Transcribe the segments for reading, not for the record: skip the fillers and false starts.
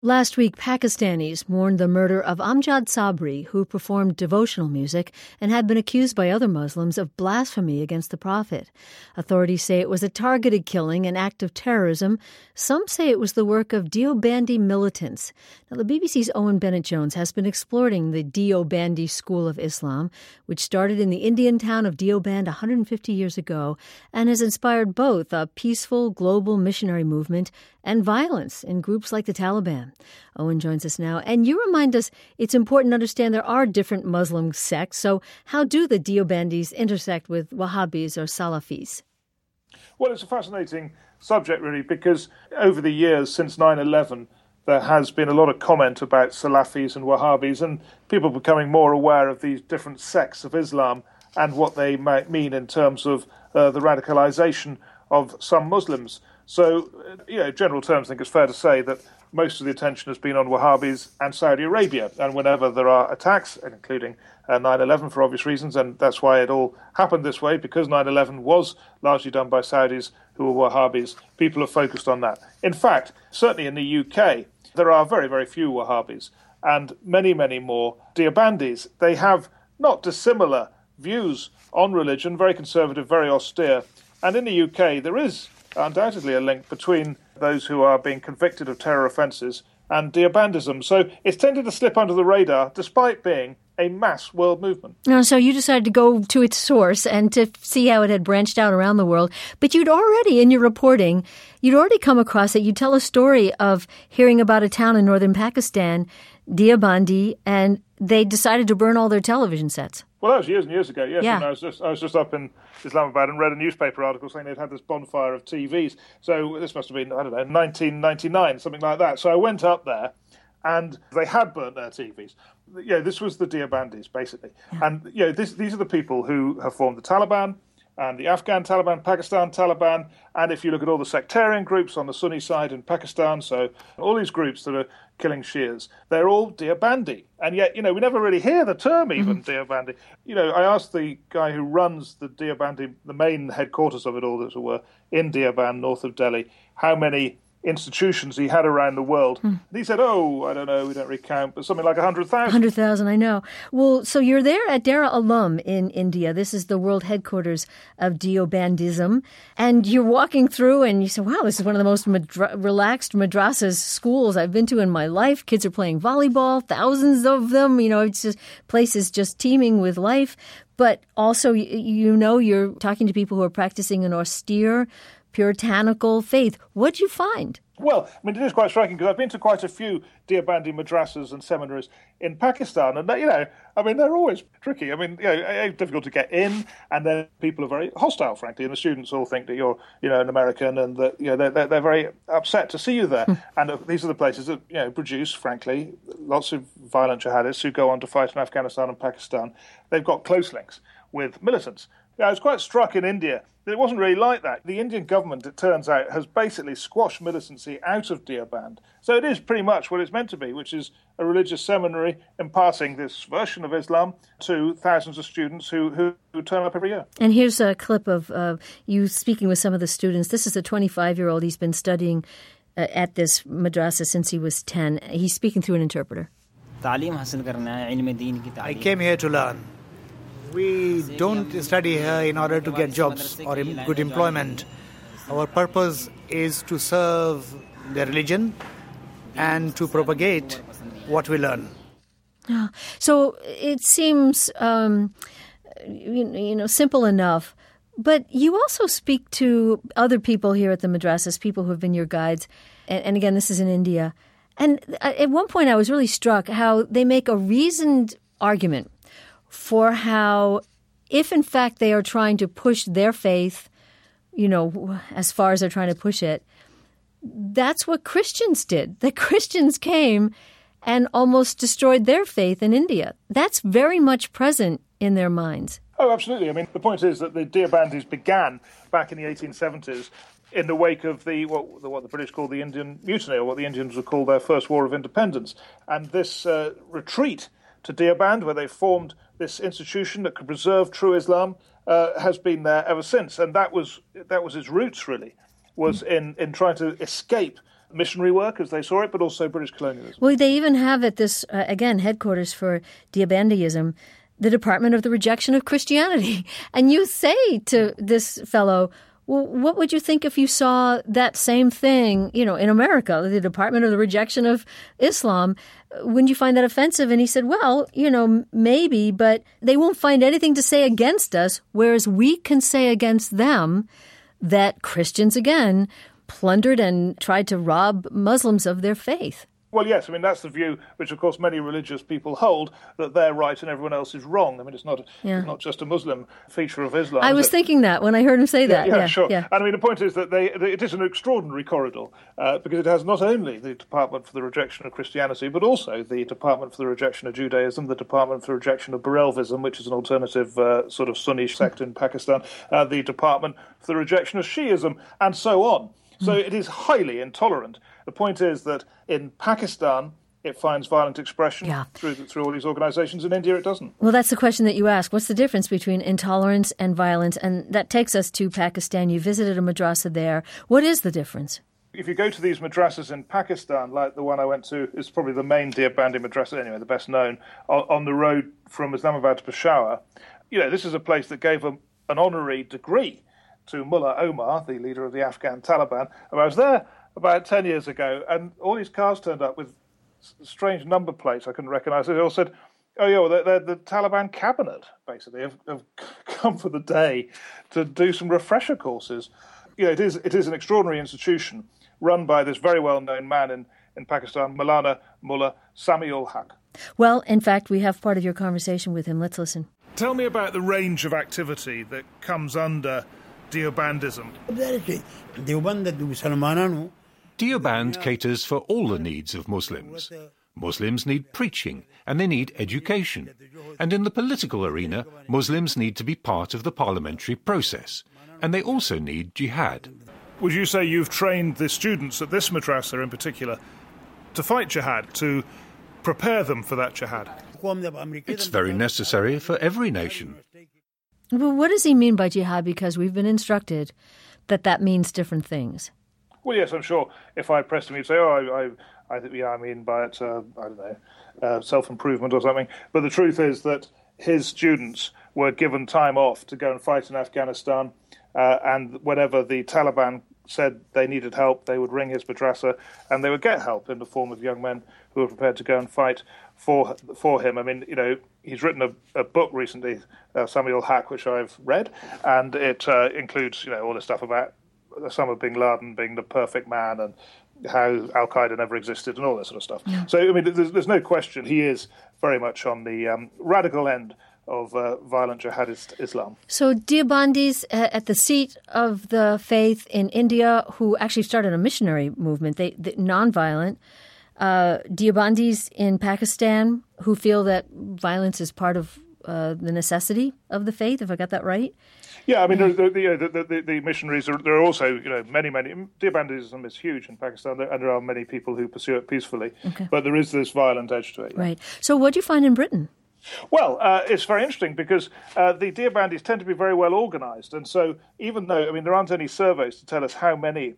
Last week, Pakistanis mourned the murder of Amjad Sabri, who performed devotional music and had been accused by other Muslims of blasphemy against the Prophet. Authorities say it was a targeted killing, an act of terrorism. Some say it was the work of Deobandi militants. Now, the BBC's Owen Bennett-Jones has been exploring the Deobandi school of Islam, which started in the Indian town of Deoband 150 years ago and has inspired both a peaceful global missionary movement and violence in groups like the Taliban. Owen joins us now. And you remind us it's important to understand there are different Muslim sects. So how do the Deobandis intersect with Wahhabis or Salafis? Well, it's a fascinating subject, really, because over the years since 9/11, there has been a lot of comment about Salafis and Wahhabis and people becoming more aware of these different sects of Islam and what they might mean in terms of the radicalization of some Muslims. So, general terms, I think it's fair to say that most of the attention has been on Wahhabis and Saudi Arabia. And whenever there are attacks, including 9/11 for obvious reasons, and that's why it all happened this way, because 9/11 was largely done by Saudis who were Wahhabis, people have focused on that. In fact, certainly in the UK, there are very, very few Wahhabis and many, many more Deobandis. They have not dissimilar views on religion, very conservative, very austere. And in the UK, there is undoubtedly a link between those who are being convicted of terror offences and Deobandism. So it's tended to slip under the radar, despite being a mass world movement. So you decided to go to its source and to see how it had branched out around the world. But you'd already, in your reporting, come across it. You tell a story of hearing about a town in northern Pakistan, Deobandi, and they decided to burn all their television sets. Well, that was years and years ago, yes. Yeah. And I was just up in Islamabad and read a newspaper article saying they'd had this bonfire of TVs. So this must have been, 1999, something like that. So I went up there and they had burnt their TVs. This was the Deobandis, basically. Yeah. And, these are the people who have formed the Taliban and the Afghan Taliban, Pakistan Taliban, and if you look at all the sectarian groups on the Sunni side in Pakistan, so all these groups that are killing Shias, they're all Deobandi. And yet, we never really hear the term even, Deobandi. I asked the guy who runs the Deobandi, the main headquarters of it all, as it were, in Deoband, north of Delhi, how many institutions he had around the world. And he said, I don't know, we don't really count, but something like 100,000. 100,000, I know. Well, so you're there at Dera Alam in India. This is the world headquarters of Deobandism. And you're walking through and you say, wow, this is one of the most relaxed madrasas schools I've been to in my life. Kids are playing volleyball, thousands of them. It's just places just teeming with life. But also, you're talking to people who are practicing an austere, puritanical faith. What'd you find? Well, it is quite striking because I've been to quite a few Deobandi madrasas and seminaries in Pakistan, and they're always tricky. Difficult to get in, and then people are very hostile, frankly, and the students all think that you're, an American, and that they're very upset to see you there. And these are the places that produce, frankly, lots of violent jihadists who go on to fight in Afghanistan and Pakistan. They've got close links with militants. I was quite struck in India that it wasn't really like that. The Indian government, it turns out, has basically squashed militancy out of Deoband. So it is pretty much what it's meant to be, which is a religious seminary imparting this version of Islam to thousands of students who turn up every year. And here's a clip of you speaking with some of the students. This is a 25-year-old. He's been studying at this madrasa since he was 10. He's speaking through an interpreter. I came here to learn. We don't study here in order to get jobs or good employment. Our purpose is to serve the religion and to propagate what we learn. So it seems, simple enough. But you also speak to other people here at the madrasas, people who have been your guides. And again, this is in India. And at one point I was really struck how they make a reasoned argument for how, if in fact they are trying to push their faith, as far as they're trying to push it, that's what Christians did. The Christians came and almost destroyed their faith in India. That's very much present in their minds. Oh, absolutely. The point is that the Deobandis began back in the 1870s in the wake of what the British called the Indian Mutiny, or what the Indians would call their first war of independence. And this retreat to Deoband, where they formed this institution that could preserve true Islam, has been there ever since. And that was its roots, really, was in trying to escape missionary work as they saw it, but also British colonialism. Well, they even have at this, again, headquarters for Deobandism, the Department of the Rejection of Christianity. And you say to this fellow, well, what would you think if you saw that same thing, in America, the Department of the Rejection of Islam? Wouldn't you find that offensive? And he said, well, maybe, but they won't find anything to say against us, whereas we can say against them that Christians, again, plundered and tried to rob Muslims of their faith. Well, yes, that's the view which, of course, many religious people hold, that they're right and everyone else is wrong. It's not just a Muslim feature of Islam. I was thinking that when I heard him say that. Yeah, sure. Yeah. And the point is that it is an extraordinary corridor because it has not only the Department for the Rejection of Christianity, but also the Department for the Rejection of Judaism, the Department for the Rejection of Barelvism, which is an alternative sort of Sunni sect in Pakistan, the Department for the Rejection of Shiism, and so on. So it is highly intolerant. The point is that in Pakistan, it finds violent expression through all these organizations. In India, it doesn't. Well, that's the question that you ask. What's the difference between intolerance and violence? And that takes us to Pakistan. You visited a madrasa there. What is the difference? If you go to these madrasas in Pakistan, like the one I went to, is probably the main Deobandi madrasa, anyway, the best known, on the road from Islamabad to Peshawar. This is a place that gave an honorary degree to Mullah Omar, the leader of the Afghan Taliban. And I was there about 10 years ago, and all these cars turned up with strange number plates I couldn't recognise. They all said, oh, yeah, well, they're the Taliban cabinet, basically, have come for the day to do some refresher courses. It is an extraordinary institution run by this very well-known man in Pakistan, Maulana Mullah Sami-ul Haq. Well, in fact, we have part of your conversation with him. Let's listen. Tell me about the range of activity that comes under Deobandism. Deoband caters for all the needs of Muslims. Muslims need preaching and they need education. And in the political arena, Muslims need to be part of the parliamentary process. And they also need jihad. Would you say you've trained the students at this madrasa in particular to fight jihad, to prepare them for that jihad? It's very necessary for every nation. Well, what does he mean by jihad? Because we've been instructed that means different things. Well, yes, I'm sure if I pressed him, he'd say, I mean by it, I don't know, self-improvement or something. But the truth is that his students were given time off to go and fight in Afghanistan, and whenever the Taliban said they needed help, they would ring his madrasa, and they would get help in the form of young men who were prepared to go and fight for him. He's written a book recently, Sami-ul Haq, which I've read, and it includes, all this stuff about Osama bin Laden being the perfect man and how Al-Qaeda never existed and all that sort of stuff. Yeah. So, there's no question he is very much on the radical end of violent jihadist Islam. So Deobandis at the seat of the faith in India, who actually started a missionary movement, they non-violent, Deobandis in Pakistan, who feel that violence is part of the necessity of the faith, if I got that right? Yeah, the missionaries, there are also, many, Deobandism is huge in Pakistan, and there are many people who pursue it peacefully. Okay. But there is this violent edge to it. Right. So what do you find in Britain? Well, it's very interesting because the Deobandis tend to be very well organised. And so even though, there aren't any surveys to tell us how many,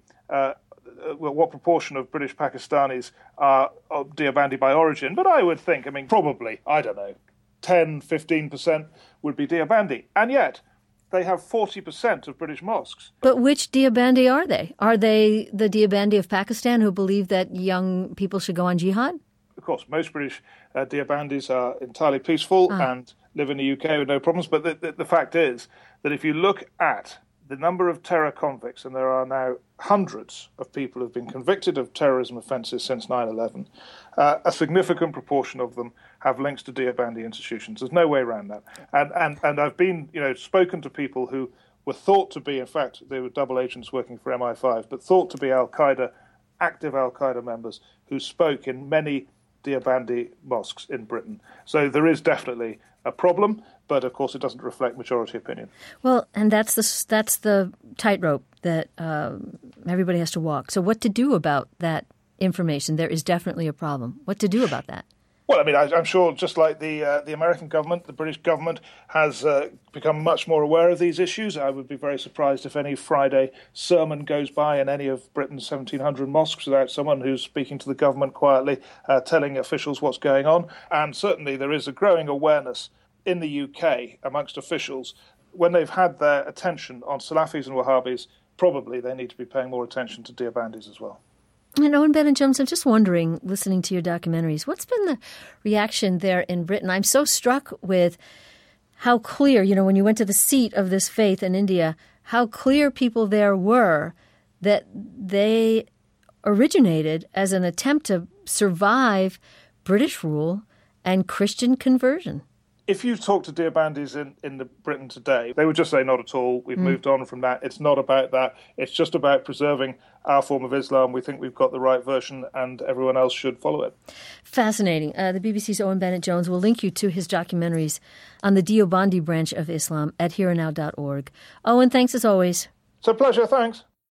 what proportion of British Pakistanis are Deobandi by origin, but I would think, probably, 10, 15% would be Deobandi. And yet, they have 40% of British mosques. But which Deobandi are they? Are they the Deobandi of Pakistan who believe that young people should go on jihad? Of course, most British Deobandis are entirely peaceful and live in the UK with no problems. But the fact is that if you look at the number of terror convicts, and there are now hundreds of people who have been convicted of terrorism offences since 9/11, a significant proportion of them have links to Deobandi institutions. There's no way around that. And I've been, spoken to people who were thought to be, in fact, they were double agents working for MI5, but thought to be Al-Qaeda, active Al-Qaeda members who spoke in many Deobandi mosques in Britain. So there is definitely a problem, but of course it doesn't reflect majority opinion. Well, and that's the tightrope that everybody has to walk. So what to do about that information? There is definitely a problem. What to do about that? Well, I mean, I'm sure just like the American government, the British government has become much more aware of these issues. I would be very surprised if any Friday sermon goes by in any of Britain's 1,700 mosques without someone who's speaking to the government quietly, telling officials what's going on. And certainly there is a growing awareness in the UK amongst officials when they've had their attention on Salafis and Wahhabis. Probably they need to be paying more attention to Deobandis as well. And Owen Bennett-Jones, I'm just wondering, listening to your documentaries, what's been the reaction there in Britain? I'm so struck with how clear, when you went to the seat of this faith in India, how clear people there were that they originated as an attempt to survive British rule and Christian conversion. If you talk to Deobandis in Britain today, they would just say, not at all. We've moved on from that. It's not about that. It's just about preserving our form of Islam. We think we've got the right version and everyone else should follow it. Fascinating. The BBC's Owen Bennett-Jones will link you to his documentaries on the Deobandi branch of Islam at hereandnow.org. Owen, thanks as always. It's a pleasure. Thanks.